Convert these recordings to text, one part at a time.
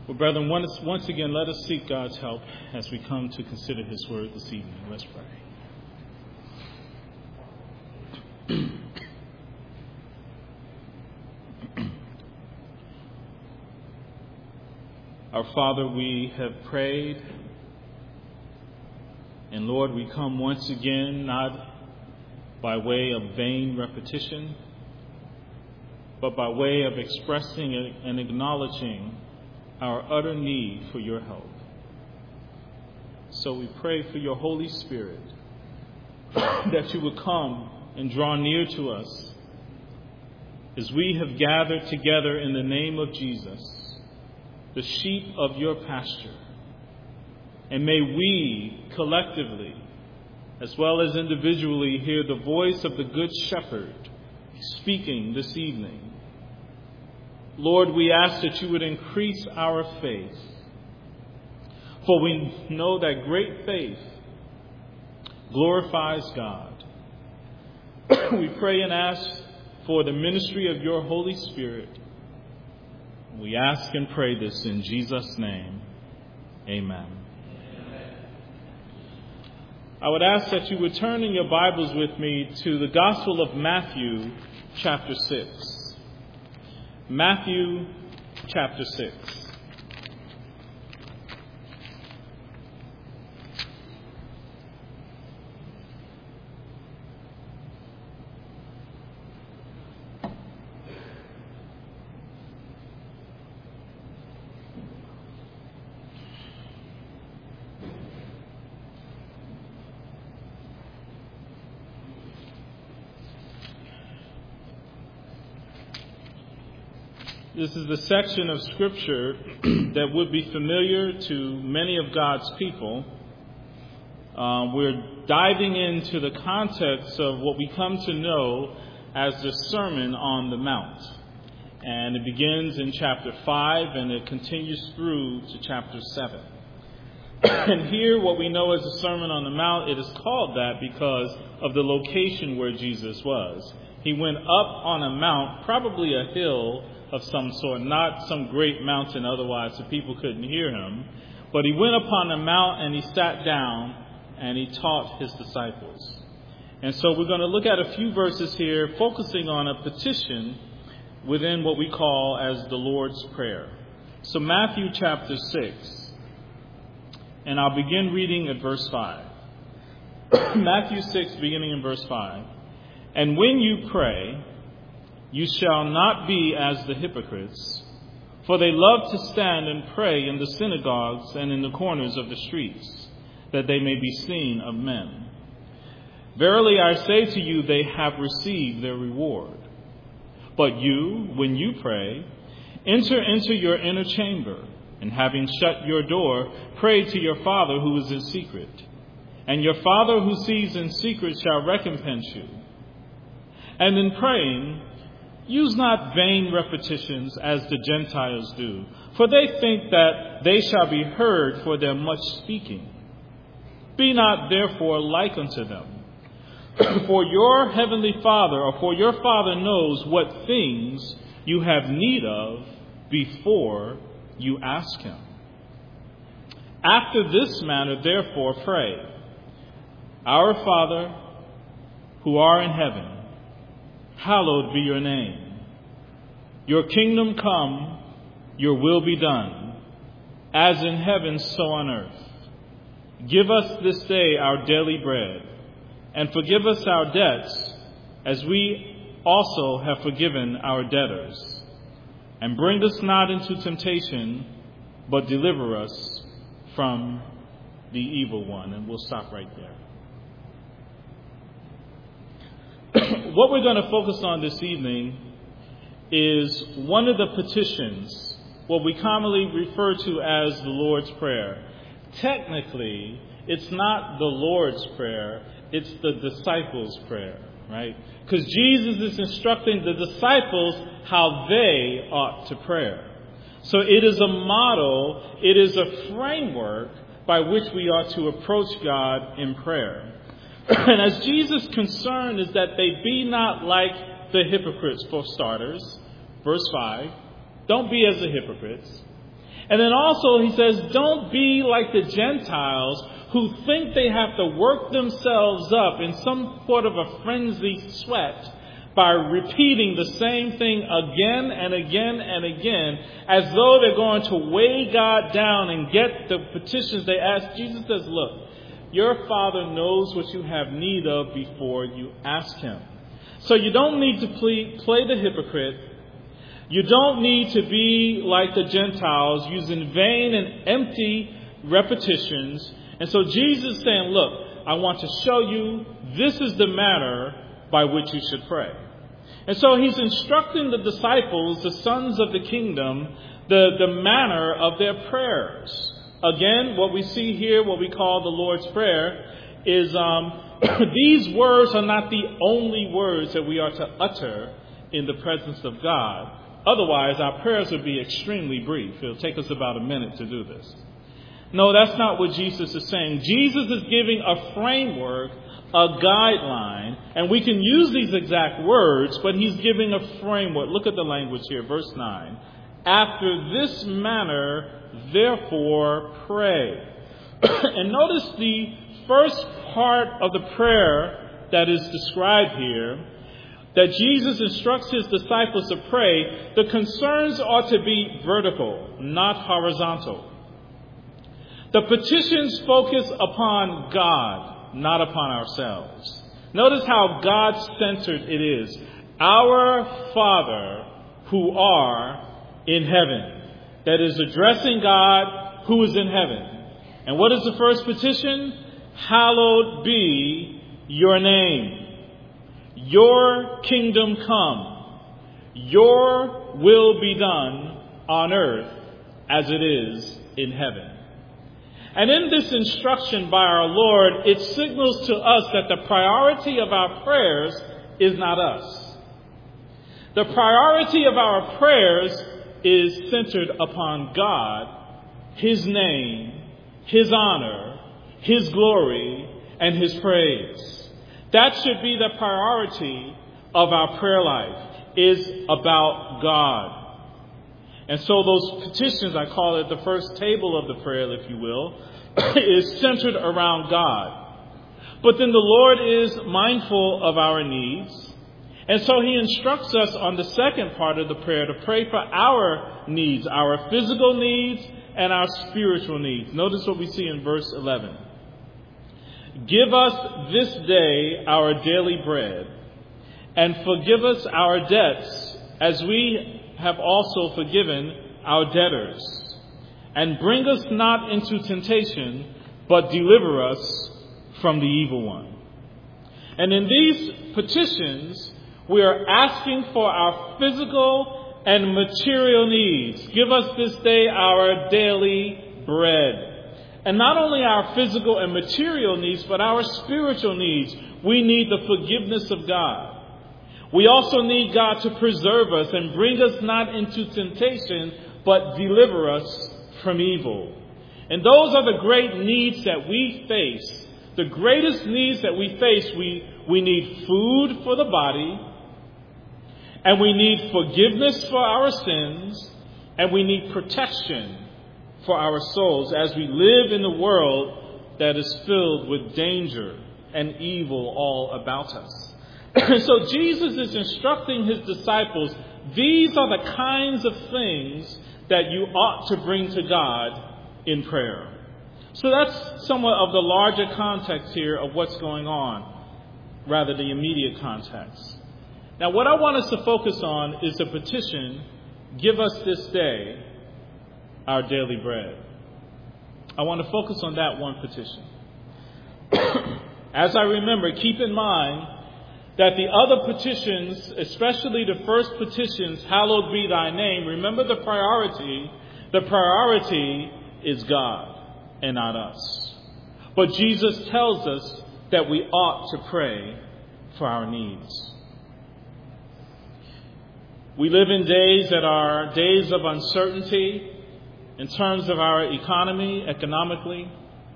Well, brethren, once again, let us seek God's help as we come to consider His Word this evening. Let's pray. Our Father, we have prayed, and Lord, we come once again, not by way of vain repetition, but by way of expressing and acknowledging our utter need for your help. So we pray for your Holy Spirit, that you would come and draw near to us as we have gathered together in the name of Jesus, the sheep of your pasture. And may we collectively, as well as individually, hear the voice of the Good Shepherd speaking this evening. Lord, we ask that you would increase our faith, for we know that great faith glorifies God. We pray and ask for the ministry of your Holy Spirit. We ask and pray this in Jesus' name. Amen. I would ask that you would turn in your Bibles with me to the Gospel of Matthew, chapter 6. Matthew, chapter 6. This is the section of Scripture that would be familiar to many of God's people. We're diving into the context of what we come to know as the Sermon on the Mount. And it begins in chapter 5 and it continues through to chapter 7. And here, what we know as the Sermon on the Mount, it is called that because of the location where Jesus was. He went up on a mount, probably a hill of some sort, not some great mountain otherwise so people couldn't hear him. But he went upon a mount and he sat down and he taught his disciples. And so we're going to look at a few verses here focusing on a petition within what we call as the Lord's Prayer. So Matthew chapter 6, and I'll begin reading at verse 5. Matthew 6, beginning in verse 5. And when you pray, you shall not be as the hypocrites, for they love to stand and pray in the synagogues and in the corners of the streets, that they may be seen of men. Verily I say to you, they have received their reward. But you, when you pray, enter into your inner chamber, and having shut your door, pray to your Father who is in secret. And your Father who sees in secret shall recompense you. And in praying, use not vain repetitions as the Gentiles do, for they think that they shall be heard for their much speaking. Be not therefore like unto them. For your heavenly Father, or for your Father knows what things you have need of before you ask him. After this manner therefore pray, Our Father, who art in heaven, hallowed be your name. Your kingdom come, your will be done, as in heaven, so on earth. Give us this day our daily bread, and forgive us our debts, as we also have forgiven our debtors. And bring us not into temptation, but deliver us from the evil one. And we'll stop right there. What we're going to focus on this evening is one of the petitions, what we commonly refer to as the Lord's Prayer. Technically, it's not the Lord's Prayer, it's the disciples' prayer, right? Because Jesus is instructing the disciples how they ought to pray. So it is a model, it is a framework by which we ought to approach God in prayer. And as Jesus' concern is that they be not like the hypocrites, for starters, verse 5, don't be as the hypocrites. And then also he says, don't be like the Gentiles who think they have to work themselves up in some sort of a frenzied sweat by repeating the same thing again and again and again, as though they're going to weigh God down and get the petitions they ask. Jesus says, look, your Father knows what you have need of before you ask Him. So you don't need to play the hypocrite. You don't need to be like the Gentiles, using vain and empty repetitions. And so Jesus is saying, look, I want to show you this is the manner by which you should pray. And so he's instructing the disciples, the sons of the kingdom, the manner of their prayers. Again, what we see here, what we call the Lord's Prayer, is these words are not the only words that we are to utter in the presence of God. Otherwise, our prayers would be extremely brief. It'll take us about a minute to do this. No, that's not what Jesus is saying. Jesus is giving a framework, a guideline, and we can use these exact words, but he's giving a framework. Look at the language here, verse 9. After this manner, therefore, pray. And notice the first part of the prayer that is described here, that Jesus instructs his disciples to pray. The concerns ought to be vertical, not horizontal. The petitions focus upon God, not upon ourselves. Notice how God-centered it is. Our Father who are in heaven. That is addressing God who is in heaven. And what is the first petition? Hallowed be your name. Your kingdom come. Your will be done on earth as it is in heaven. And in this instruction by our Lord, it signals to us that the priority of our prayers is not us. The priority of our prayers is centered upon God, His name, His honor, His glory, and His praise. That should be the priority of our prayer life, is about God. And so those petitions, I call it the first table of the prayer, if you will, is centered around God. But then the Lord is mindful of our needs. And so He instructs us on the second part of the prayer to pray for our needs, our physical needs and our spiritual needs. Notice what we see in verse 11. Give us this day our daily bread, and forgive us our debts as we have also forgiven our debtors. And bring us not into temptation, but deliver us from the evil one. And in these petitions, we are asking for our physical and material needs. Give us this day our daily bread. And not only our physical and material needs, but our spiritual needs. We need the forgiveness of God. We also need God to preserve us and bring us not into temptation, but deliver us from evil. And those are the great needs that we face. The greatest needs that we face, we need food for the body, and we need forgiveness for our sins, and we need protection for our souls as we live in a world that is filled with danger and evil all about us. So Jesus is instructing His disciples, these are the kinds of things that you ought to bring to God in prayer. So that's somewhat of the larger context here of what's going on, rather the immediate context. Now what I want us to focus on is the petition, give us this day our daily bread. I want to focus on that one petition. As I remember, keep in mind that the other petitions, especially the first petitions, hallowed be thy name, remember the priority. The priority is God and not us. But Jesus tells us that we ought to pray for our needs. We live in days that are days of uncertainty in terms of our economy, economically.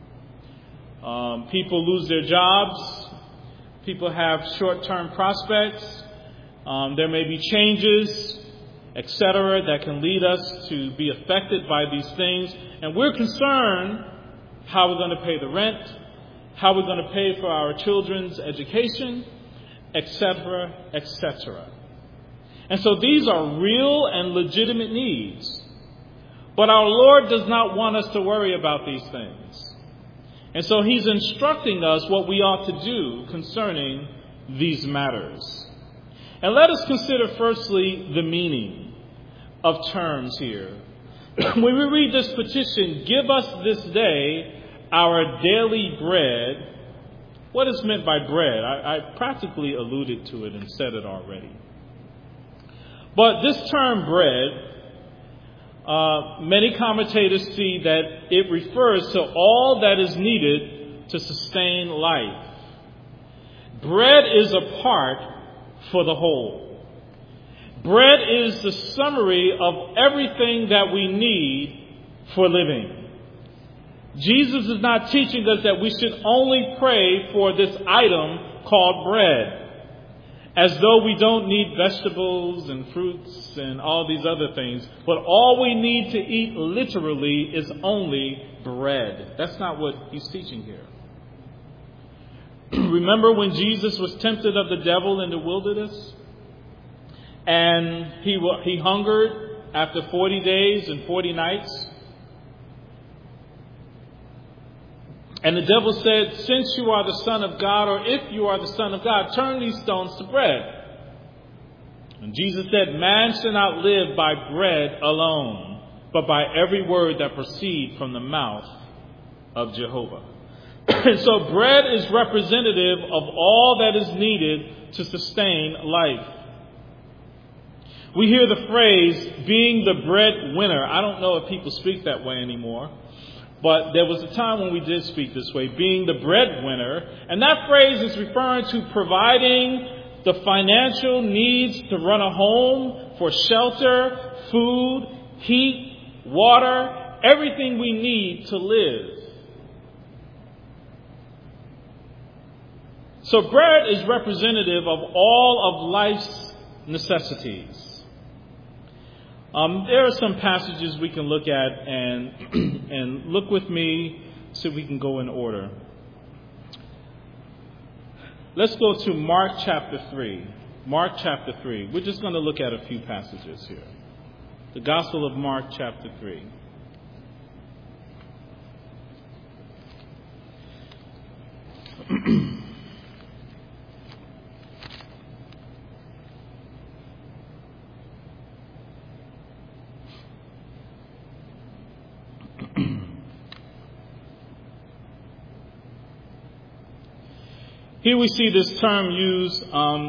People lose their jobs. People have short-term prospects. There may be changes etc., that can lead us to be affected by these things. And we're concerned how we're going to pay the rent, how we're going to pay for our children's education, etc., etc. And so these are real and legitimate needs. But our Lord does not want us to worry about these things. And so he's instructing us what we ought to do concerning these matters. And let us consider firstly the meaning of terms here. When we read this petition, give us this day our daily bread. What is meant by bread? I practically alluded to it and said it already. But this term bread, many commentators see that it refers to all that is needed to sustain life. Bread is a part for the whole. Bread is the summary of everything that we need for living. Jesus is not teaching us that we should only pray for this item called bread, as though we don't need vegetables and fruits and all these other things. But all we need to eat literally is only bread. That's not what he's teaching here. Remember when Jesus was tempted of the devil in the wilderness? And he hungered after 40 days and 40 nights. And the devil said, since you are the Son of God, or if you are the Son of God, turn these stones to bread. And Jesus said, man shall not live by bread alone, but by every word that proceeds from the mouth of Jehovah. And so bread is representative of all that is needed to sustain life. We hear the phrase, being the breadwinner. I don't know if people speak that way anymore. But there was a time when we did speak this way, being the breadwinner. And that phrase is referring to providing the financial needs to run a home, for shelter, food, heat, water, everything we need to live. So bread is representative of all of life's necessities. There are some passages we can look at and look with me so we can go in order. Let's go to Mark chapter 3. Mark chapter 3. We're just going to look at a few passages here. The Gospel of Mark chapter 3. Here we see this term used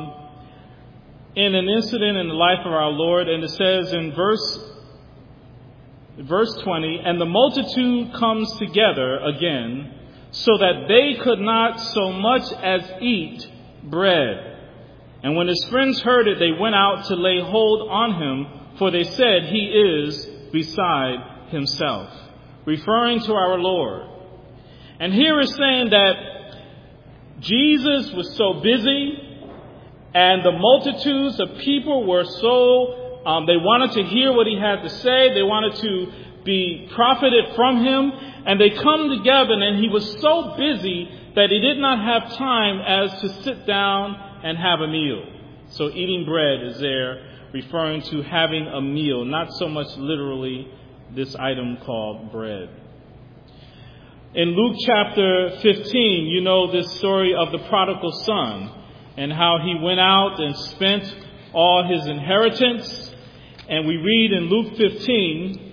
in an incident in the life of our Lord, and it says in verse 20, and the multitude comes together again, so that they could not so much as eat bread. And when his friends heard it, they went out to lay hold on him, for they said, he is beside himself, referring to our Lord. And here is saying that Jesus was so busy, and the multitudes of people were so, they wanted to hear what he had to say. They wanted to be profited from him. And they come together, and he was so busy that he did not have time as to sit down and have a meal. So eating bread is there referring to having a meal, not so much literally this item called bread. In Luke chapter 15, you know this story of the prodigal son and how he went out and spent all his inheritance. And we read in Luke 15,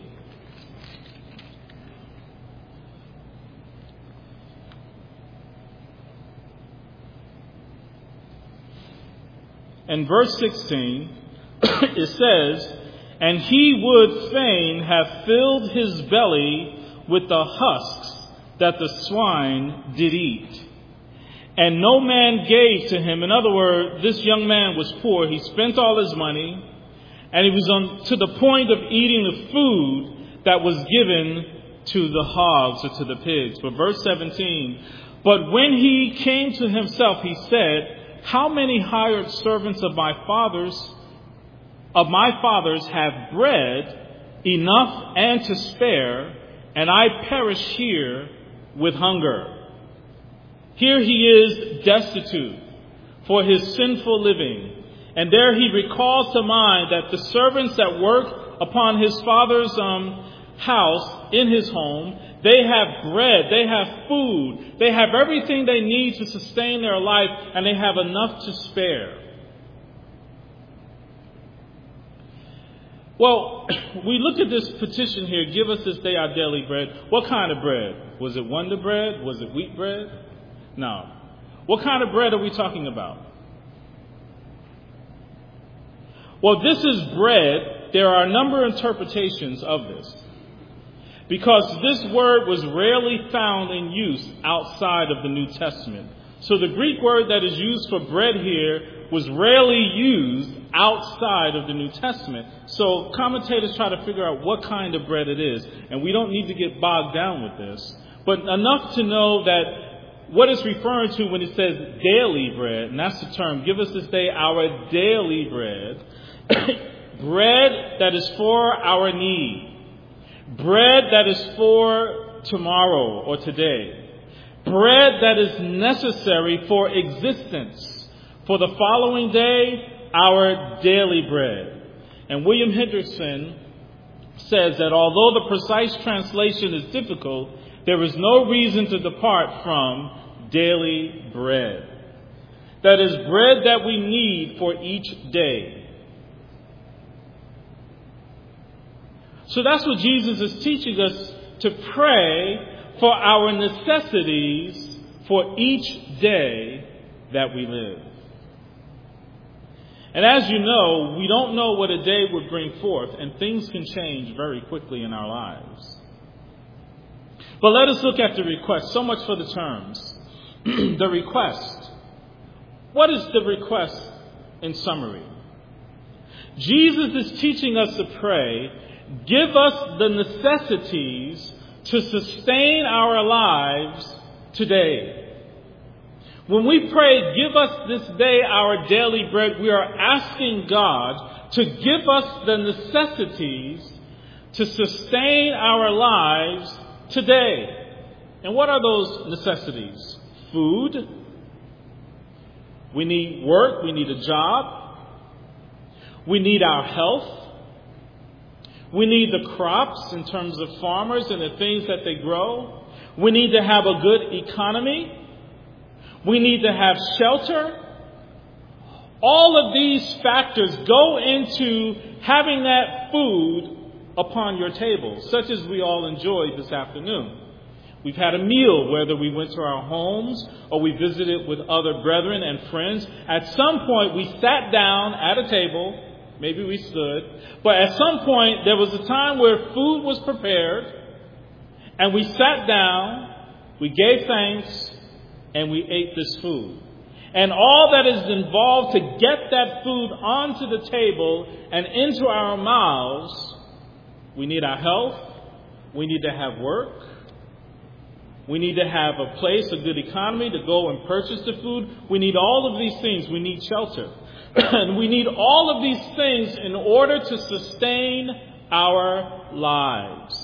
and verse 16, it says, and he would fain have filled his belly with the husks that the swine did eat. And no man gave to him. In other words, this young man was poor. He spent all his money, and he was to the point of eating the food that was given to the hogs or to the pigs. But verse 17, but when he came to himself, he said, how many hired servants of my father's of my fathers have bread enough and to spare, and I perish here with hunger. Here he is destitute for his sinful living. And there he recalls to mind that the servants that work upon his father's house in his home, they have bread, they have food, they have everything they need to sustain their life, and they have enough to spare. Well, we look at this petition here, give us this day our daily bread. What kind of bread? Was it Wonder Bread? Was it wheat bread? No. What kind of bread are we talking about? Well, this is bread. There are a number of interpretations of this, because this word was rarely found in use outside of the New Testament. So the Greek word that is used for bread here was rarely used outside of the New Testament. So commentators try to figure out what kind of bread it is. And we don't need to get bogged down with this, but enough to know that what it's referring to when it says daily bread, and that's the term, give us this day our daily bread, bread that is for our need, bread that is for tomorrow or today, bread that is necessary for existence, for the following day, our daily bread. And William Hendrickson says that although the precise translation is difficult, there is no reason to depart from daily bread. That is bread that we need for each day. So that's what Jesus is teaching us, to pray for our necessities for each day that we live. And as you know, we don't know what a day would bring forth, and things can change very quickly in our lives. But let us look at the request. So much for the terms. The request. What is the request in summary? Jesus is teaching us to pray, give us the necessities to sustain our lives today. When we pray, give us this day our daily bread, we are asking God to give us the necessities to sustain our lives today. And what are those necessities? Food. We need work. We need a job. We need our health. We need the crops in terms of farmers and the things that they grow. We need to have a good economy. We need to have shelter. All of these factors go into having that food upon your table, such as we all enjoyed this afternoon. We've had a meal, whether we went to our homes or we visited with other brethren and friends. At some point, we sat down at a table. Maybe we stood. But at some point, there was a time where food was prepared, and we sat down, we gave thanks, and we ate this food. And all that is involved to get that food onto the table and into our mouths, we need our health, we need to have work, we need to have a place, a good economy to go and purchase the food. We need all of these things. We need shelter. And we need all of these things in order to sustain our lives.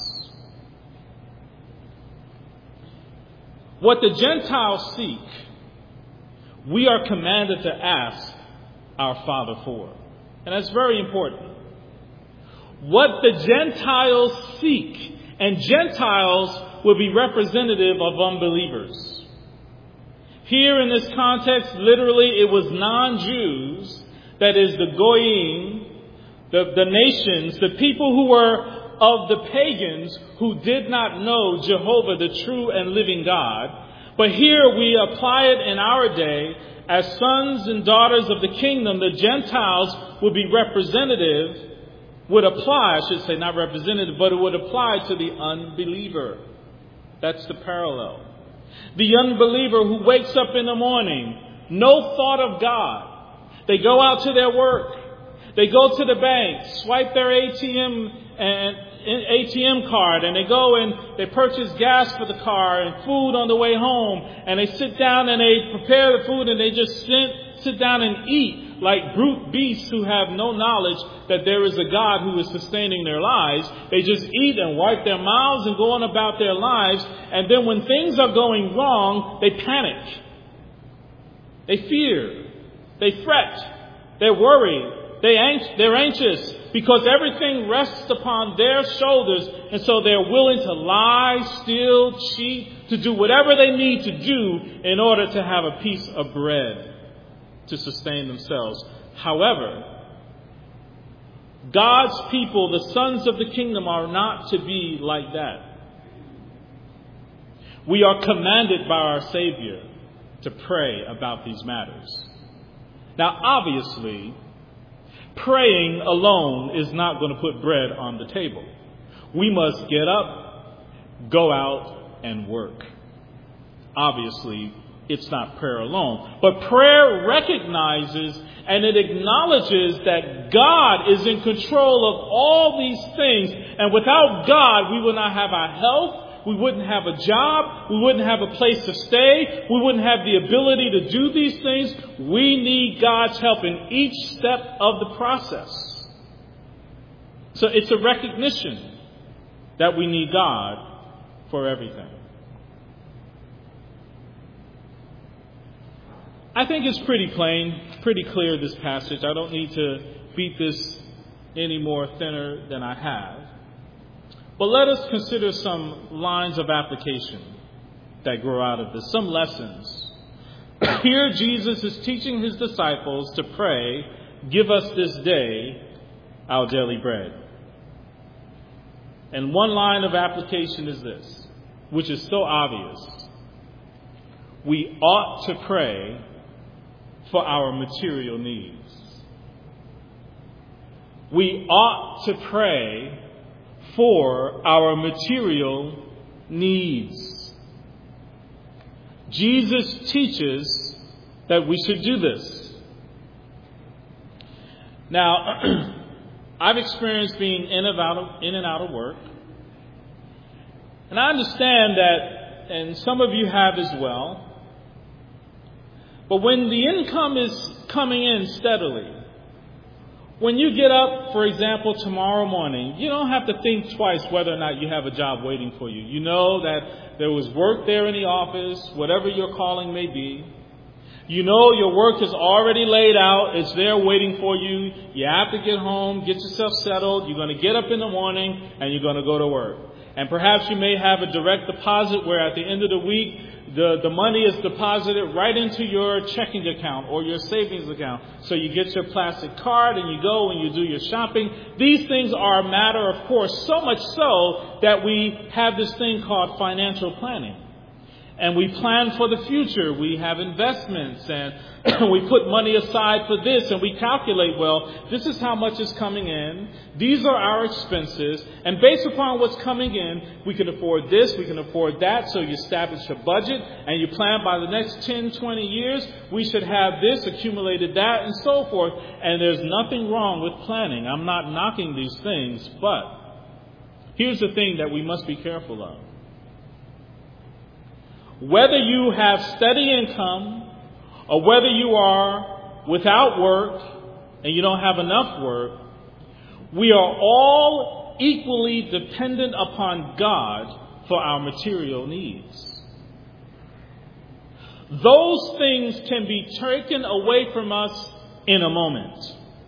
What the Gentiles seek, we are commanded to ask our Father for. And that's very important. What the Gentiles seek, and Gentiles will be representative of unbelievers. Here in this context, literally it was non-Jews, that is the Goyim, the nations, the people who were of the pagans who did not know Jehovah, the true and living God. But here we apply it in our day as sons and daughters of the kingdom. The Gentiles would be representative, would apply, I should say, not representative, but it would apply to the unbeliever. That's the parallel. The unbeliever who wakes up in the morning, no thought of God. They go out to their work. They go to the bank, swipe their ATM card, and they go and they purchase gas for the car and food on the way home. And they sit down and they prepare the food and they just sit down and eat. like brute beasts who have no knowledge that there is a God who is sustaining their lives. They just eat and wipe their mouths and go on about their lives. And then when things are going wrong, they panic. They fear. They fret. They're worried. They're anxious because everything rests upon their shoulders. And so they're willing to lie, steal, cheat, to do whatever they need to do in order to have a piece of bread to sustain themselves. However, God's people, the sons of the kingdom, are not to be like that. We are commanded by our Savior to pray about these matters. Now, obviously, praying alone is not going to put bread on the table. We must get up, go out, and work. Obviously, it's not prayer alone. But prayer recognizes and it acknowledges that God is in control of all these things. And without God, we will not have our health. We wouldn't have a job. We wouldn't have a place to stay. We wouldn't have the ability to do these things. We need God's help in each step of the process. So it's a recognition that we need God for everything. I think it's pretty plain, pretty clear, this passage. I don't need to beat this any more thinner than I have. But let us consider some lines of application that grow out of this, some lessons. Here Jesus is teaching his disciples to pray, "Give us this day our daily bread." And one line of application is this, which is so obvious. We ought to pray for our material needs. We ought to pray for our material needs. Jesus teaches that we should do this. Now, I've experienced being in and out of work. And I understand that, and some of you have as well. But when the income is coming in steadily, when you get up, for example, tomorrow morning, you don't have to think twice whether or not you have a job waiting for you. You know that there was work there in the office, whatever your calling may be. You know your work is already laid out. It's there waiting for you. You have to get home, get yourself settled. You're going to get up in the morning and you're going to go to work. And perhaps you may have a direct deposit where at the end of the week, the money is deposited right into your checking account or your savings account. So you get your plastic card and you go and you do your shopping. These things are a matter of course, so much so that we have this thing called financial planning. And we plan for the future. We have investments and we put money aside for this and we calculate, well, this is how much is coming in. These are our expenses. And based upon what's coming in, we can afford this, we can afford that. So you establish a budget and you plan by the next 10, 20 years, we should have this, accumulated that, and so forth. And there's nothing wrong with planning. I'm not knocking these things, but here's the thing that we must be careful of. Whether you have steady income or whether you are without work and you don't have enough work, we are all equally dependent upon God for our material needs. Those things can be taken away from us in a moment.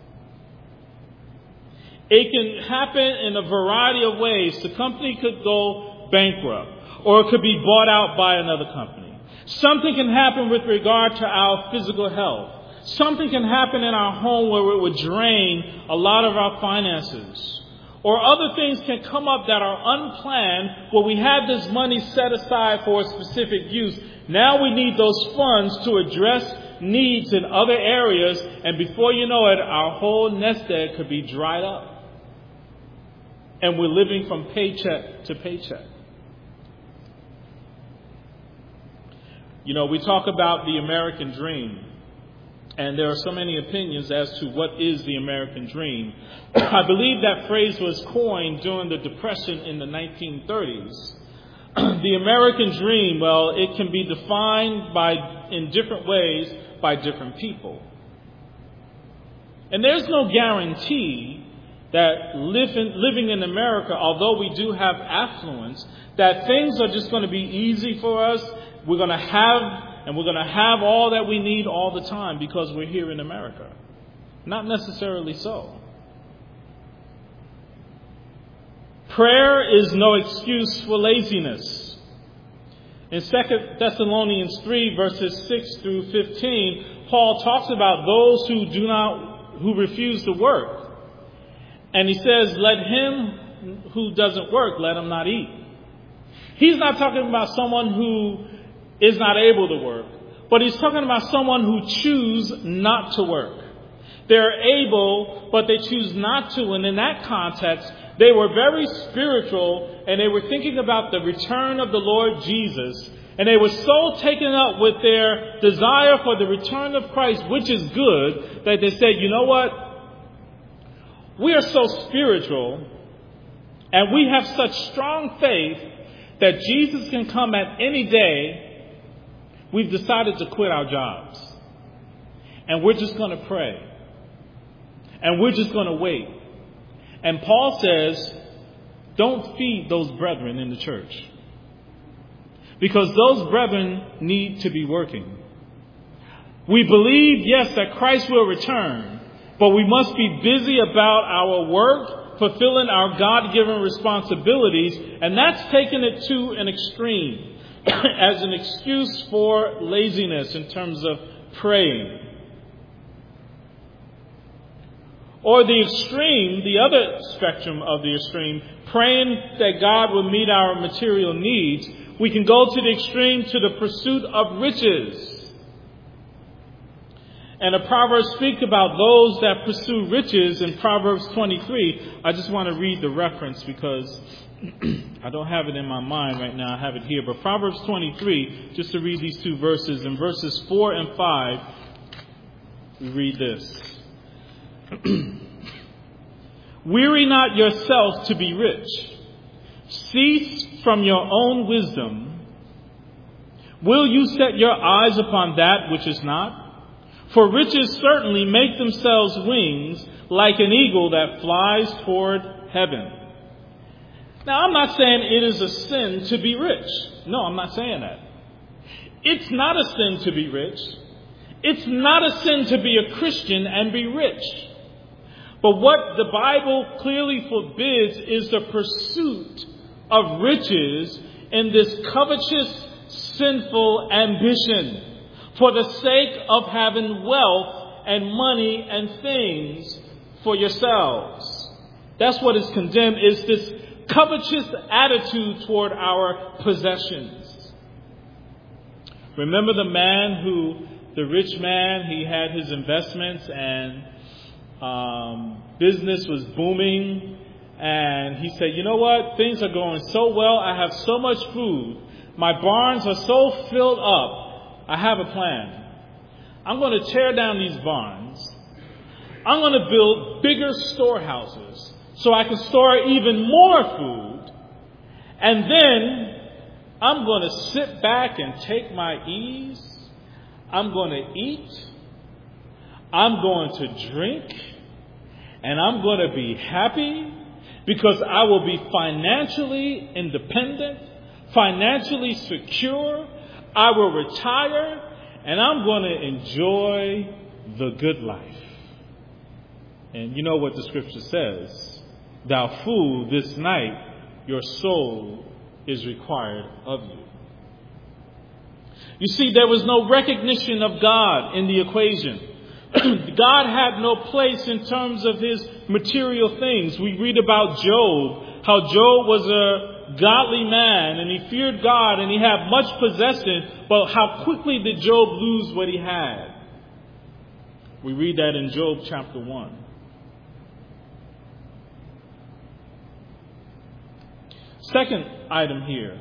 It can happen in a variety of ways. The company could go bankrupt. Or it could be bought out by another company. Something can happen with regard to our physical health. Something can happen in our home where it would drain a lot of our finances. Or other things can come up that are unplanned where we have this money set aside for a specific use. Now we need those funds to address needs in other areas. And before you know it, our whole nest egg could be dried up. And we're living from paycheck to paycheck. You know, we talk about the American dream, and there are so many opinions as to what is the American dream. I believe that phrase was coined during the Depression in the 1930s. The American dream, well, it can be defined in different ways by different people. And there's no guarantee that living in America, although we do have affluence, that things are just going to be easy for us. We're going to have all that we need all the time because we're here in America. Not necessarily so. Prayer is no excuse for laziness. In 2 Thessalonians 3, verses 6 through 15, Paul talks about those who refuse to work. And he says, let him who doesn't work, let him not eat. He's not talking about someone who is not able to work, but he's talking about someone who choose not to work. They're able, but they choose not to. And in that context, they were very spiritual, and they were thinking about the return of the Lord Jesus. And they were so taken up with their desire for the return of Christ, which is good, that they said, you know what? We are so spiritual, and we have such strong faith that Jesus can come at any day. We've decided to quit our jobs. And we're just going to pray. And we're just going to wait. And Paul says, don't feed those brethren in the church. Because those brethren need to be working. We believe, yes, that Christ will return. But we must be busy about our work, fulfilling our God-given responsibilities. And that's taking it to an extreme as an excuse for laziness in terms of praying. Or the extreme, the other spectrum of the extreme, praying that God will meet our material needs. We can go to the extreme to the pursuit of riches. And the Proverbs speak about those that pursue riches in Proverbs 23. I just want to read the reference because I don't have it in my mind right now. I have it here. But Proverbs 23, just to read these two verses. In verses 4 and 5, we read this. Weary not yourself to be rich. Cease from your own wisdom. Will you set your eyes upon that which is not? For riches certainly make themselves wings like an eagle that flies toward heaven. Now, I'm not saying it is a sin to be rich. No, I'm not saying that. It's not a sin to be rich. It's not a sin to be a Christian and be rich. But what the Bible clearly forbids is the pursuit of riches in this covetous, sinful ambition for the sake of having wealth and money and things for yourselves. That's what is condemned, is this covetous attitude toward our possessions. Remember the rich man, he had his investments and business was booming, and he said, you know what, things are going so well, I have so much food, my barns are so filled up, I have a plan. I'm going to tear down these barns, I'm going to build bigger storehouses so I can store even more food, and then I'm going to sit back and take my ease, I'm going to eat, I'm going to drink, and I'm going to be happy because I will be financially independent, financially secure. I will retire, and I'm going to enjoy the good life. And you know what the scripture says. Thou fool, this night your soul is required of you. You see, there was no recognition of God in the equation. God had no place in terms of his material things. We read about Job, how Job was a godly man and he feared God and he had much possession, but how quickly did Job lose what he had? We read that in Job chapter 1. Second item here.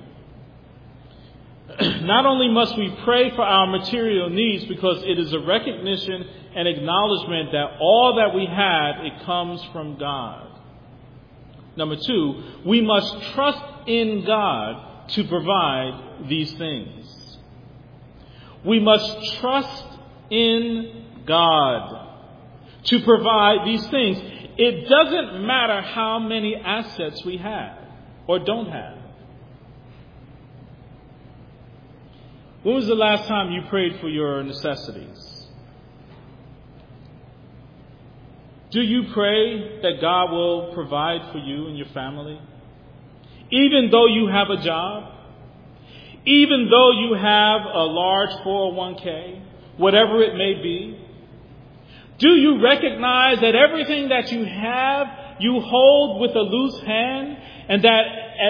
Not only must we pray for our material needs because it is a recognition and acknowledgement that all that we have, it comes from God. Number 2, we must trust in God to provide these things. We must trust in God to provide these things. It doesn't matter how many assets we have or don't have. When was the last time you prayed for your necessities? Do you pray that God will provide for you and your family? Even though you have a job? Even though you have a large 401k? Whatever it may be? Do you recognize that everything that you have, you hold with a loose hand, and that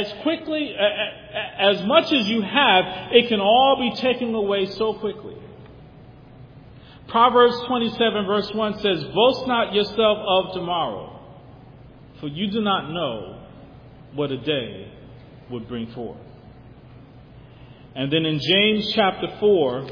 as much as you have, it can all be taken away so quickly? Proverbs 27 verse 1 says, "Boast not yourself of tomorrow, for you do not know what a day would bring forth." And then in James chapter 4,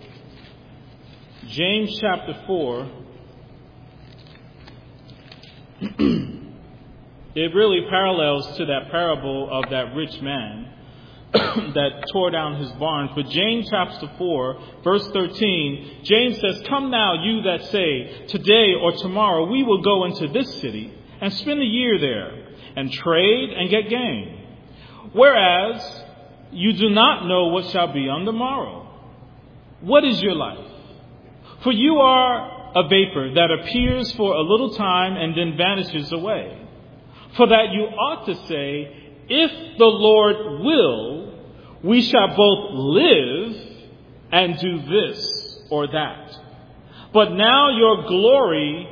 it really parallels to that parable of that rich man that tore down his barns. But James chapter 4, verse 13, James says, "Come now, you that say, today or tomorrow we will go into this city and spend a year there and trade and get gain. Whereas you do not know what shall be on the morrow. What is your life? For you are a vapor that appears for a little time and then vanishes away. For that you ought to say, if the Lord will, we shall both live and do this or that. But now you glory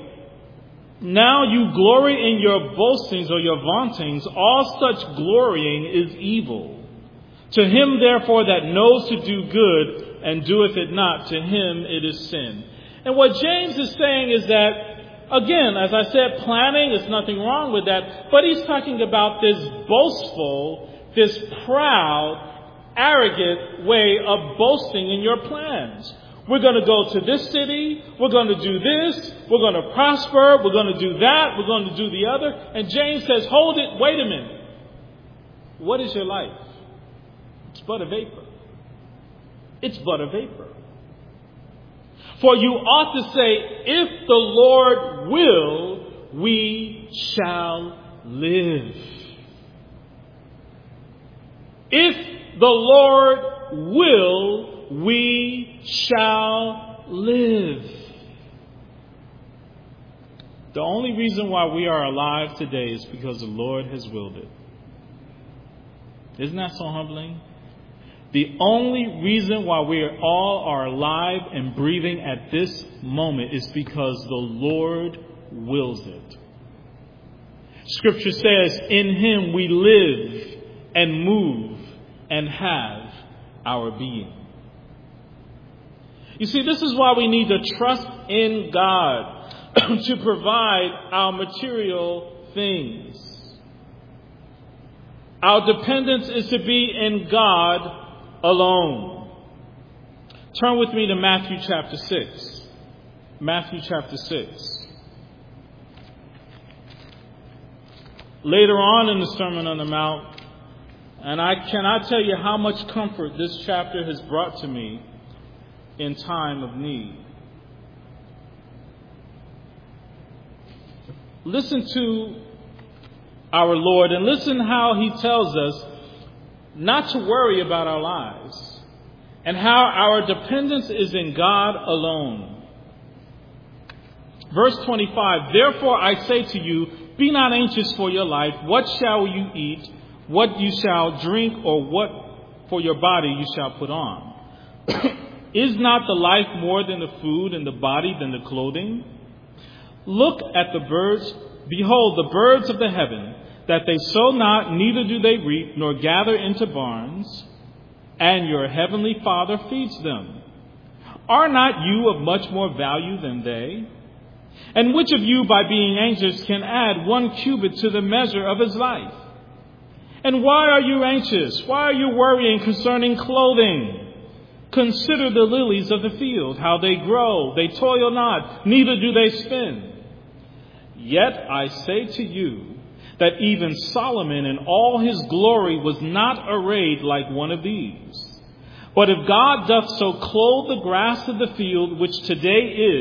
in your boastings or your vauntings. All such glorying is evil. To him, therefore, that knows to do good and doeth it not, to him it is sin." And what James is saying is that, again, as I said, planning, is nothing wrong with that. But he's talking about this boastful, this proud, arrogant way of boasting in your plans. We're going to go to this city. We're going to do this. We're going to prosper. We're going to do that. We're going to do the other. And James says, hold it. Wait a minute. What is your life? It's but a vapor. It's but a vapor. For you ought to say, if the Lord will, we shall live. If the Lord will, we shall live. The only reason why we are alive today is because the Lord has willed it. Isn't that so humbling? The only reason why we all are alive and breathing at this moment is because the Lord wills it. Scripture says, in him we live and move and have our being. You see, this is why we need to trust in God to provide our material things. Our dependence is to be in God alone. Turn with me to Matthew chapter 6. Matthew chapter 6. Later on in the Sermon on the Mount, and I cannot tell you how much comfort this chapter has brought to me in time of need. Listen to our Lord and listen how he tells us not to worry about our lives and how our dependence is in God alone. Verse 25, "Therefore I say to you, be not anxious for your life, what shall you eat, what you shall drink, or what for your body you shall put on. Is not the life more than the food, and the body than the clothing? Look at the birds. Behold, the birds of the heaven, that they sow not, neither do they reap, nor gather into barns, and your heavenly Father feeds them. Are not you of much more value than they? And which of you, by being anxious, can add 1 cubit to the measure of his life? And why are you anxious? Why are you worrying concerning clothing? Consider the lilies of the field, how they grow. They toil not, neither do they spin. Yet I say to you that even Solomon in all his glory was not arrayed like one of these. But if God doth so clothe the grass of the field, which today is,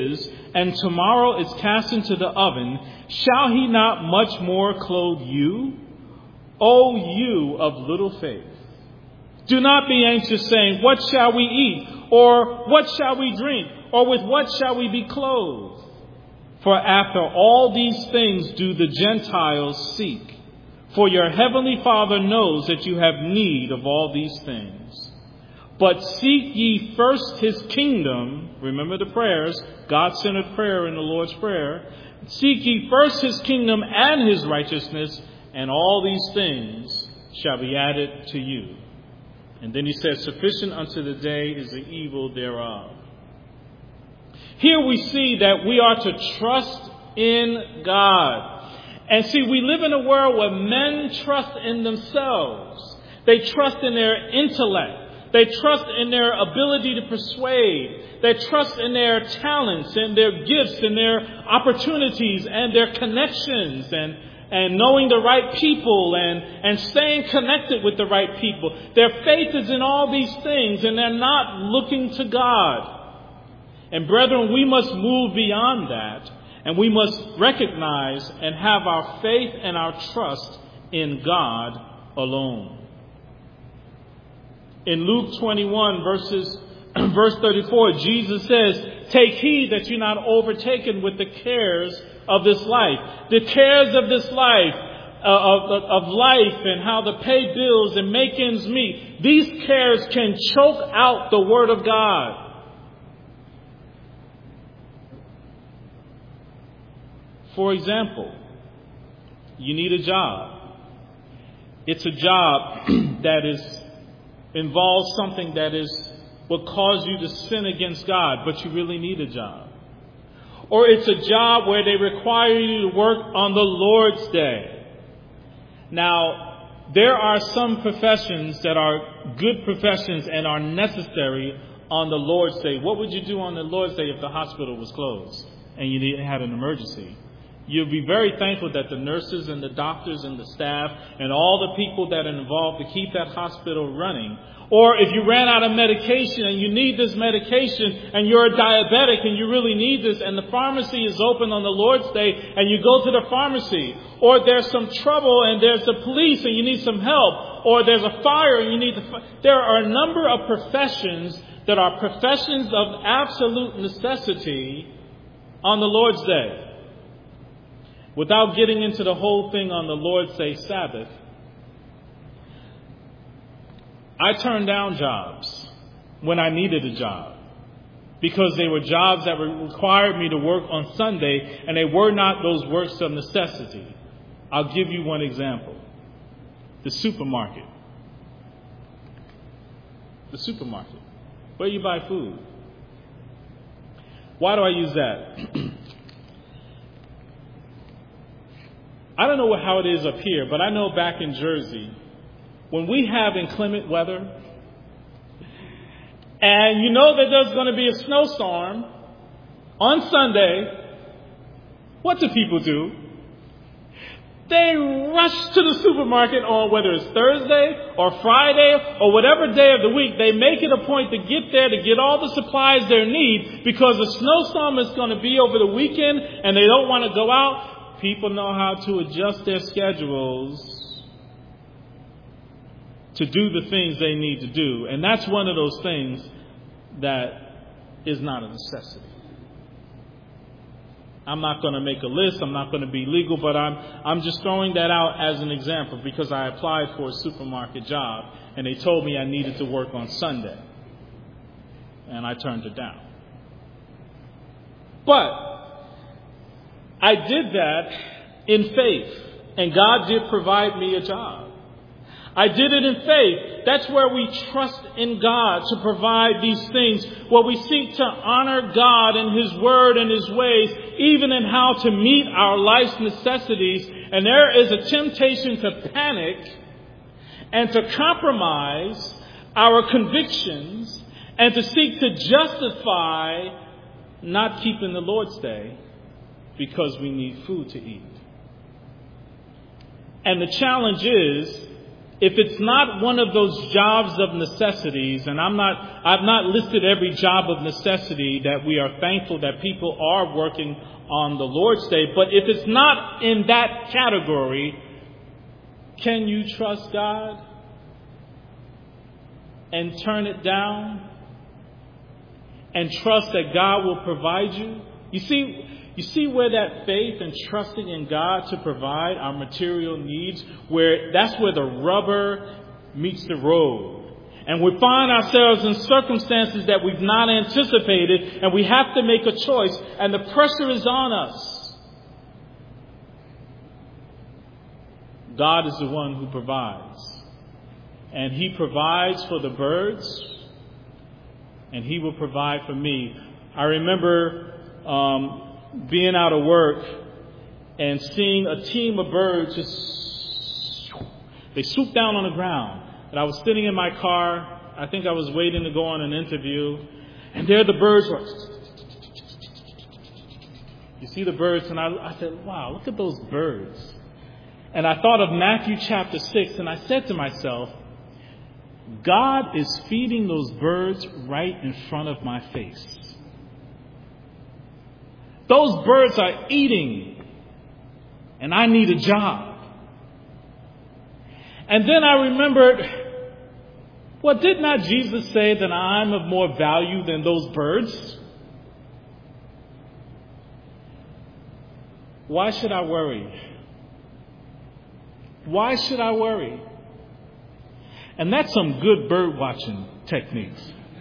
and tomorrow is cast into the oven, shall he not much more clothe you? O you of little faith. Do not be anxious, saying, what shall we eat? Or what shall we drink? Or with what shall we be clothed? For after all these things do the Gentiles seek. For your heavenly Father knows that you have need of all these things. But seek ye first his kingdom. Remember the prayers, God-centered prayer in the Lord's Prayer. Seek ye first his kingdom and his righteousness, and all these things shall be added to you. And then he says, sufficient unto the day is the evil thereof. Here we see that we are to trust in God. And see, we live in a world where men trust in themselves. They trust in their intellect. They trust in their ability to persuade. They trust in their talents and their gifts and their opportunities and their connections and knowing the right people and staying connected with the right people. Their faith is in all these things, and they're not looking to God. And brethren, we must move beyond that, and we must recognize and have our faith and our trust in God alone. In Luke 21, verse 34, Jesus says, take heed that you're not overtaken with the cares of this life. The cares of this life, of life and how to pay bills and make ends meet. These cares can choke out the Word of God. For example, you need a job. It's a job that involves something that will cause you to sin against God, but you really need a job. Or it's a job where they require you to work on the Lord's Day. Now, there are some professions that are good professions and are necessary on the Lord's Day. What would you do on the Lord's Day if the hospital was closed and you had an emergency? You'll be very thankful that the nurses and the doctors and the staff and all the people that are involved to keep that hospital running. Or if you ran out of medication and you need this medication and you're a diabetic and you really need this and the pharmacy is open on the Lord's Day and you go to the pharmacy. Or there's some trouble and there's the police and you need some help. Or there's a fire and you need There are a number of professions that are professions of absolute necessity on the Lord's Day. Without getting into the whole thing on the Lord's Day Sabbath, I turned down jobs when I needed a job because they were jobs that required me to work on Sunday, and they were not those works of necessity. I'll give you one example. The supermarket. The supermarket. Where you buy food. Why do I use that? I don't know how it is up here, but I know back in Jersey, when we have inclement weather, and you know that there's going to be a snowstorm on Sunday, what do people do? They rush to the supermarket on whether it's Thursday or Friday or whatever day of the week. They make it a point to get there to get all the supplies they need because the snowstorm is going to be over the weekend and they don't want to go out. People know how to adjust their schedules to do the things they need to do. And that's one of those things that is not a necessity. I'm not going to make a list. I'm not going to be legal, but I'm just throwing that out as an example because I applied for a supermarket job and they told me I needed to work on Sunday. And I turned it down. But I did that in faith, and God did provide me a job. I did it in faith. That's where we trust in God to provide these things, where we seek to honor God and His Word and His ways, even in how to meet our life's necessities. And there is a temptation to panic and to compromise our convictions and to seek to justify not keeping the Lord's Day because we need food to eat. And the challenge is if it's not one of those jobs of necessities, and I've not listed every job of necessity that we are thankful that people are working on the Lord's Day, but if it's not in that category, can you trust God and turn it down and trust that God will provide you? You see where that faith and trusting in God to provide our material needs, that's where the rubber meets the road. And we find ourselves in circumstances that we've not anticipated, and we have to make a choice, and the pressure is on us. God is the one who provides. And He provides for the birds, and He will provide for me. I remember being out of work and seeing a team of birds they swooped down on the ground. And I was sitting in my car. I think I was waiting to go on an interview. And there the birds were. You see the birds, and I said, wow, look at those birds. And I thought of Matthew chapter 6, and I said to myself, God is feeding those birds right in front of my face. Those birds are eating, and I need a job. And then I remembered, well, did not Jesus say that I'm of more value than those birds? Why should I worry? Why should I worry? And that's some good bird watching techniques.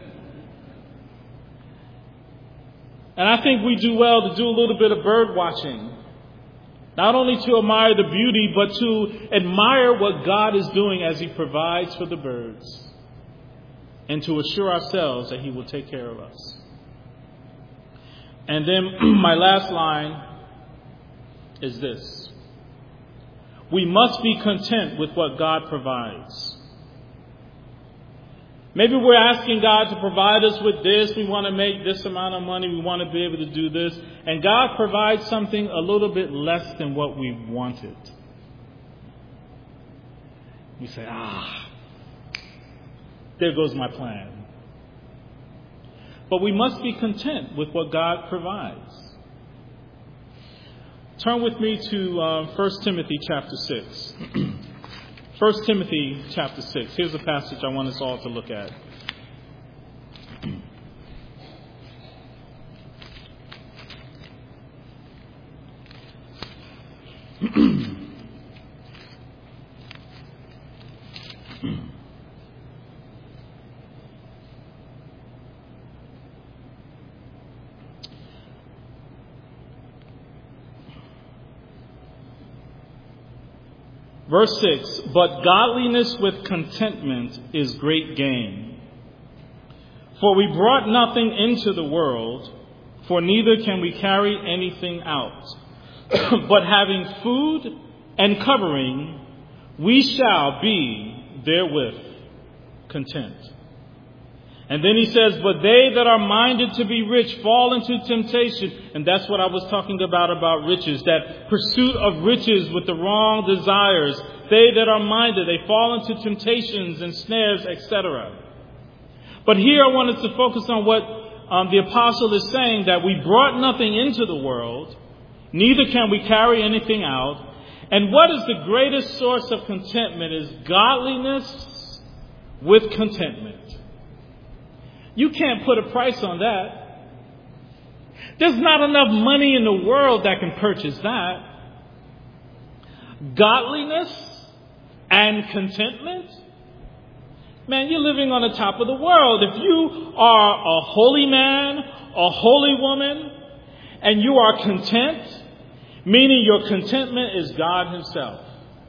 And I think we do well to do a little bit of bird watching. Not only to admire the beauty, but to admire what God is doing as He provides for the birds. And to assure ourselves that He will take care of us. And then my last line is this. We must be content with what God provides. Maybe we're asking God to provide us with this. We want to make this amount of money. We want to be able to do this. And God provides something a little bit less than what we wanted. We say, there goes my plan. But we must be content with what God provides. Turn with me to 1 Timothy chapter 6. 1 Timothy chapter 6. Here's a passage I want us all to look at. Verse 6, but godliness with contentment is great gain. For we brought nothing into the world, for neither can we carry anything out. But having food and covering, we shall be therewith content. And then he says, but they that are minded to be rich fall into temptation. And that's what I was talking about riches, that pursuit of riches with the wrong desires. They that are minded, they fall into temptations and snares, etc. But here I wanted to focus on what the apostle is saying, that we brought nothing into the world, neither can we carry anything out. And what is the greatest source of contentment is godliness with contentment. You can't put a price on that. There's not enough money in the world that can purchase that. Godliness and contentment? Man, you're living on the top of the world. If you are a holy man, a holy woman, and you are content, meaning your contentment is God Himself.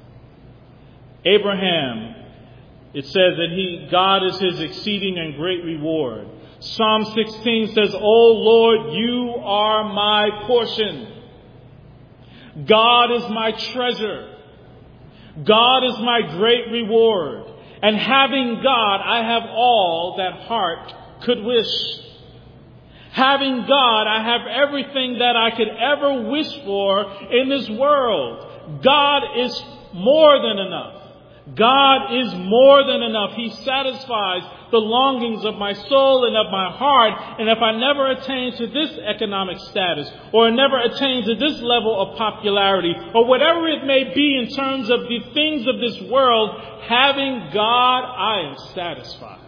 Abraham, it says that God is his exceeding and great reward. Psalm 16 says, O Lord, you are my portion. God is my treasure. God is my great reward. And having God, I have all that heart could wish. Having God, I have everything that I could ever wish for in this world. God is more than enough. God is more than enough. He satisfies the longings of my soul and of my heart. And if I never attain to this economic status, or never attain to this level of popularity, or whatever it may be in terms of the things of this world, having God, I am satisfied.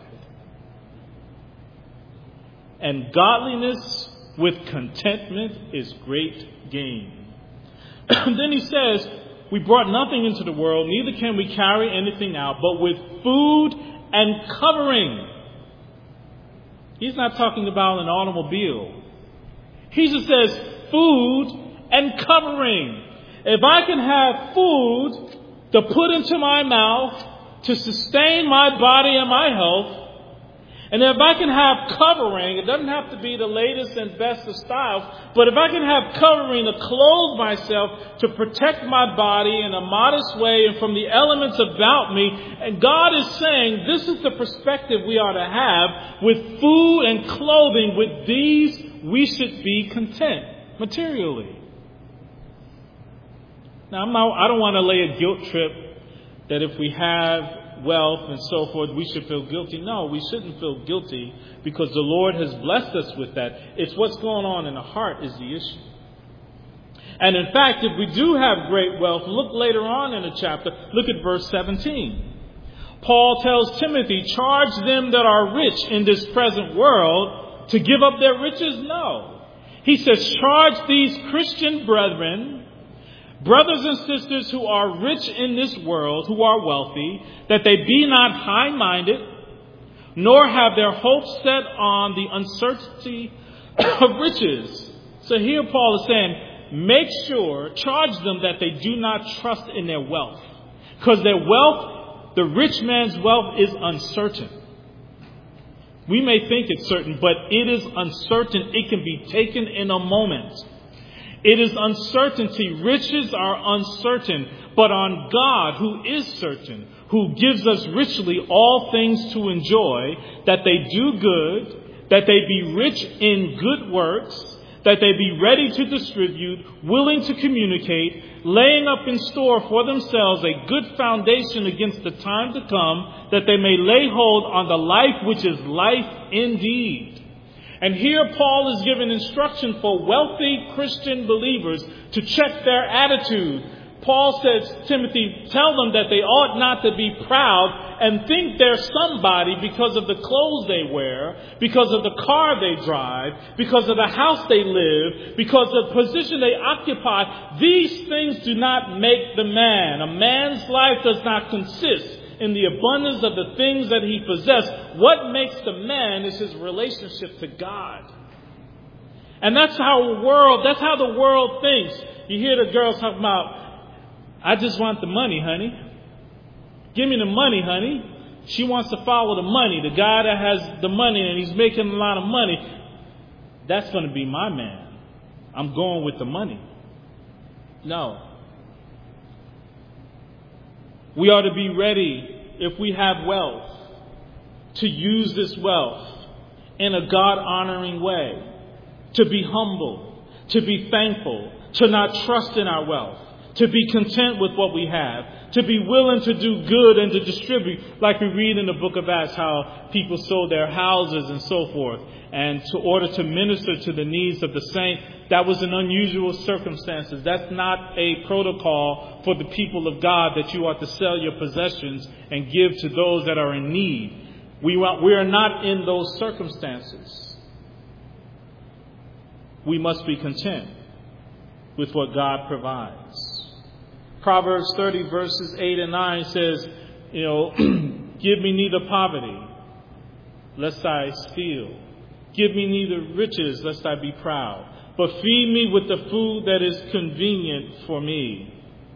And godliness with contentment is great gain. Then he says, we brought nothing into the world, neither can we carry anything out, but with food and covering. He's not talking about an automobile. He just says food and covering. If I can have food to put into my mouth to sustain my body and my health, and if I can have covering, it doesn't have to be the latest and best of styles, but if I can have covering to clothe myself, to protect my body in a modest way and from the elements about me, and God is saying this is the perspective we ought to have with food and clothing. With these, we should be content materially. Now, I don't want to lay a guilt trip that if we have wealth and so forth, we should feel guilty. No, we shouldn't feel guilty because the Lord has blessed us with that. It's what's going on in the heart is the issue. And in fact, if we do have great wealth, look later on in the chapter, look at verse 17. Paul tells Timothy, charge them that are rich in this present world to give up their riches? No. He says, charge these Christian brethren, brothers and sisters who are rich in this world, who are wealthy, that they be not high-minded, nor have their hopes set on the uncertainty of riches. So here Paul is saying, make sure, charge them that they do not trust in their wealth. Because their wealth, the rich man's wealth, is uncertain. We may think it's certain, but it is uncertain. It can be taken in a moment. It is uncertainty. Riches are uncertain, but on God, who is certain, who gives us richly all things to enjoy, that they do good, that they be rich in good works, that they be ready to distribute, willing to communicate, laying up in store for themselves a good foundation against the time to come, that they may lay hold on the life which is life indeed. And here Paul is giving instruction for wealthy Christian believers to check their attitude. Paul says, Timothy, tell them that they ought not to be proud and think they're somebody because of the clothes they wear, because of the car they drive, because of the house they live, because of the position they occupy. These things do not make the man. A man's life does not consist in the abundance of the things that he possessed. What makes the man is his relationship to God. And that's how the world thinks. You hear the girls talking about, I just want the money, honey. Give me the money, honey. She wants to follow the money. The guy that has the money and he's making a lot of money, that's going to be my man. I'm going with the money. No. We ought to be ready, if we have wealth, to use this wealth in a God-honoring way, to be humble, to be thankful, to not trust in our wealth, to be content with what we have, to be willing to do good and to distribute, like we read in the book of Acts, how people sold their houses and so forth, and in order to minister to the needs of the saints. That was an unusual circumstances. That's not a protocol for the people of God, that you ought to sell your possessions and give to those that are in need. We are not in those circumstances. We must be content with what God provides. Proverbs 30 verses 8 and 9 says, give me neither poverty, lest I steal. Give me neither riches, lest I be proud. But feed me with the food that is convenient for me.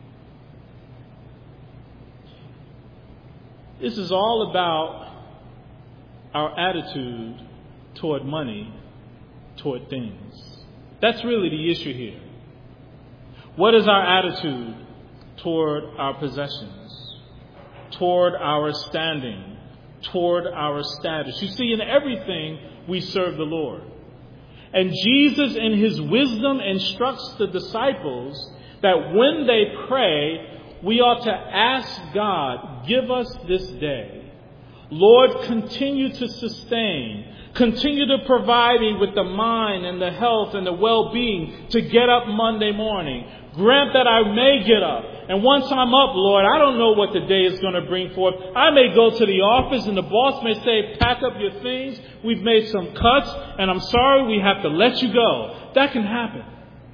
This is all about our attitude toward money, toward things. That's really the issue here. What is our attitude toward our possessions, toward our standing, toward our status? You see, in everything we serve the Lord. And Jesus, in his wisdom, instructs the disciples that when they pray, we ought to ask God, give us this day. Lord, continue to sustain. Continue to provide me with the mind and the health and the well-being to get up Monday morning. Grant that I may get up. And once I'm up, Lord, I don't know what the day is going to bring forth. I may go to the office and the boss may say, pack up your things. We've made some cuts and I'm sorry, we have to let you go. That can happen.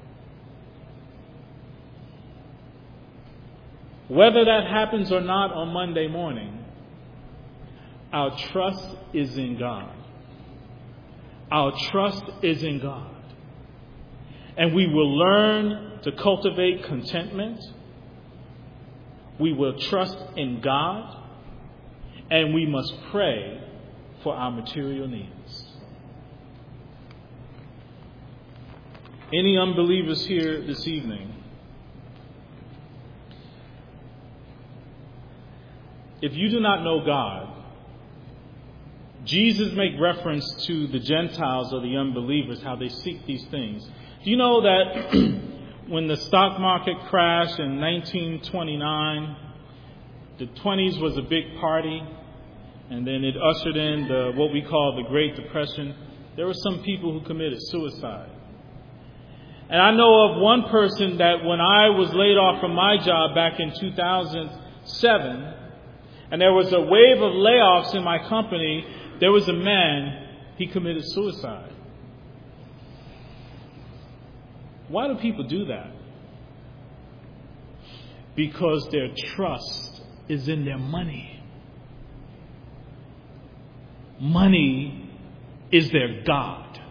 Whether that happens or not on Monday morning, our trust is in God. Our trust is in God. And we will learn to cultivate contentment. We will trust in God. And we must pray for our material needs. Any unbelievers here this evening? If you do not know God, Jesus made reference to the Gentiles or the unbelievers, how they seek these things. Do you know that when the stock market crashed in 1929, the 20s was a big party, and then it ushered in what we call the Great Depression. There were some people who committed suicide. And I know of one person that when I was laid off from my job back in 2007, and there was a wave of layoffs in my company, there was a man, he committed suicide. Why do people do that? Because their trust is in their money. Money is their God.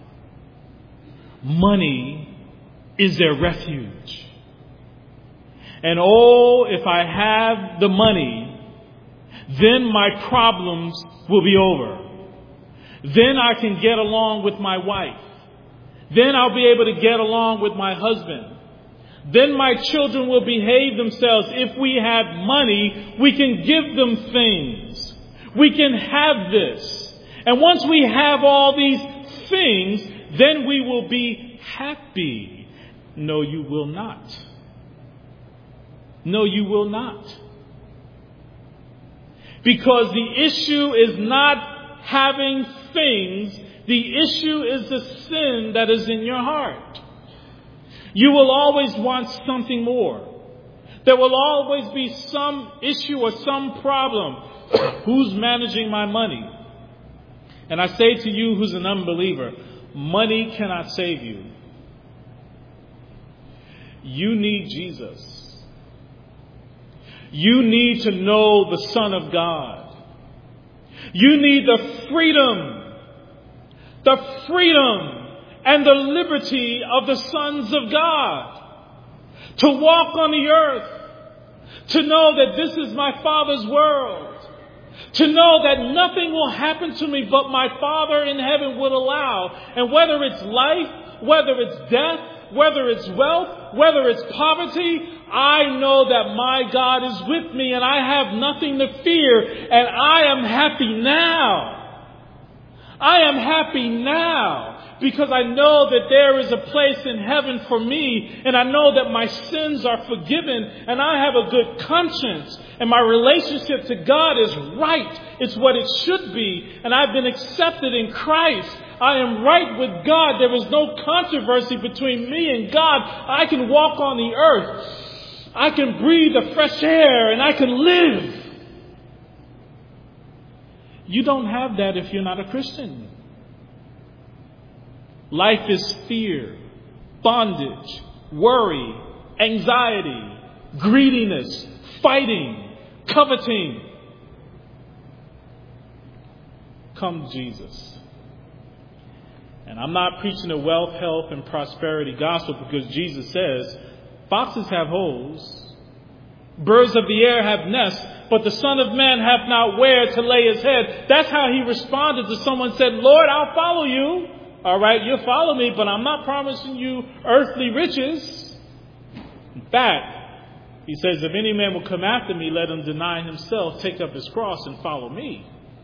Money is their refuge. And oh, if I have the money, then my problems will be over. Then I can get along with my wife. Then I'll be able to get along with my husband. Then my children will behave themselves. If we have money, we can give them things. We can have this. And once we have all these things, then we will be happy. No, you will not. No, you will not. Because the issue is not having things. The issue is the sin that is in your heart. You will always want something more. There will always be some issue or some problem. Who's managing my money? And I say to you who's an unbeliever, money cannot save you. You need Jesus. You need to know the Son of God. You need the freedom and the liberty of the sons of God to walk on the earth, to know that this is my Father's world, to know that nothing will happen to me but my Father in heaven would allow. And whether it's life, whether it's death, whether it's wealth, whether it's poverty, I know that my God is with me and I have nothing to fear, and I am happy now. I am happy now because I know that there is a place in heaven for me, and I know that my sins are forgiven, and I have a good conscience, and my relationship to God is right. It's what it should be, and I've been accepted in Christ. I am right with God. There is no controversy between me and God. I can walk on the earth. I can breathe the fresh air, and I can live. You don't have that if you're not a Christian. Life is fear, bondage, worry, anxiety, greediness, fighting, coveting. Come to Jesus. And I'm not preaching a wealth, health, and prosperity gospel, because Jesus says, foxes have holes, birds of the air have nests, but the Son of Man hath not where to lay his head. That's how he responded to someone said, Lord, I'll follow you. All right, you'll follow me, but I'm not promising you earthly riches. In fact, he says, if any man will come after me, let him deny himself, take up his cross, and follow me.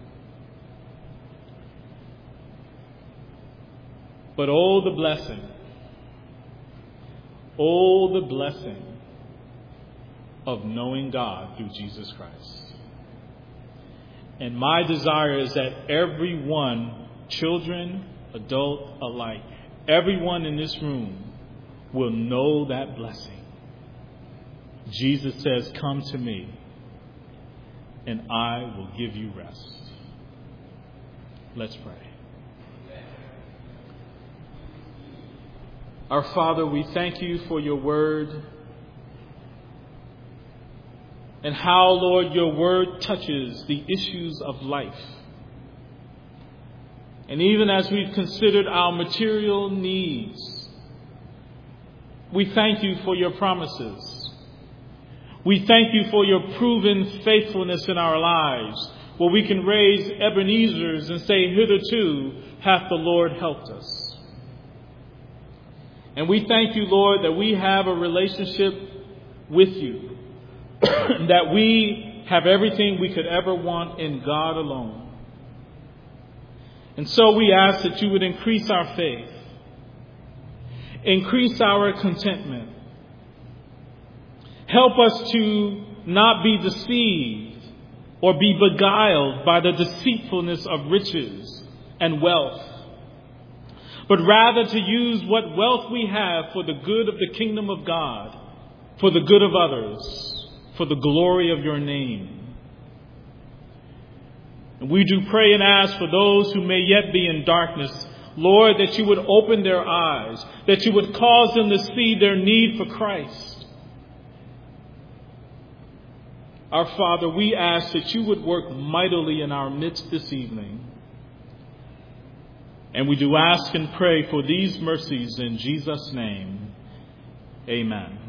But oh, the blessing. Oh, the blessing of knowing God through Jesus Christ. And my desire is that everyone, children, adult alike, everyone in this room will know that blessing. Jesus says, "Come to me, and I will give you rest." Let's pray. Our Father, we thank you for your word and how, Lord, your word touches the issues of life. And even as we've considered our material needs, we thank you for your promises. We thank you for your proven faithfulness in our lives, where we can raise Ebenezer's and say, "Hitherto hath the Lord helped us." And we thank you, Lord, that we have a relationship with you, that we have everything we could ever want in God alone. And so we ask that you would increase our faith, increase our contentment. Help us to not be deceived or be beguiled by the deceitfulness of riches and wealth, but rather to use what wealth we have for the good of the kingdom of God, for the good of others, for the glory of your name. And we do pray and ask for those who may yet be in darkness, Lord, that you would open their eyes, that you would cause them to see their need for Christ. Our Father, we ask that you would work mightily in our midst this evening. And we do ask and pray for these mercies in Jesus' name. Amen.